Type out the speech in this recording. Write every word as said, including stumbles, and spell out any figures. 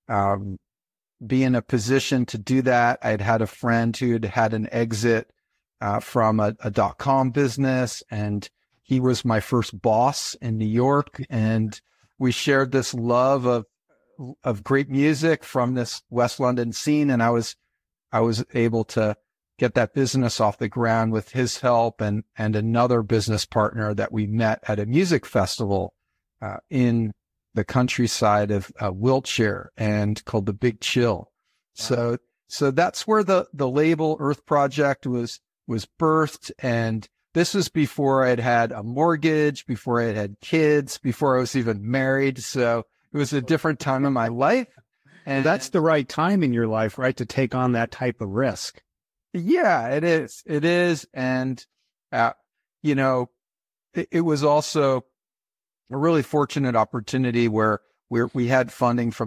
um, be in a position to do that. I'd had a friend who'd had an exit uh, from a, a dot-com business, and he was my first boss in New York. And we shared this love of of great music from this West London scene, and I was I was able to get that business off the ground with his help and and another business partner that we met at a music festival uh, in the countryside of uh, Wiltshire, and called the Big Chill. Wow. So so that's where the the label Earth Project was was birthed, and this was before I'd had a mortgage, before I had had kids, before I was even married. So it was a different time in my life. And that's the right time in your life, right, to take on that type of risk. Yeah, it is. It is. And, uh, you know, it, it was also a really fortunate opportunity where, where we had funding from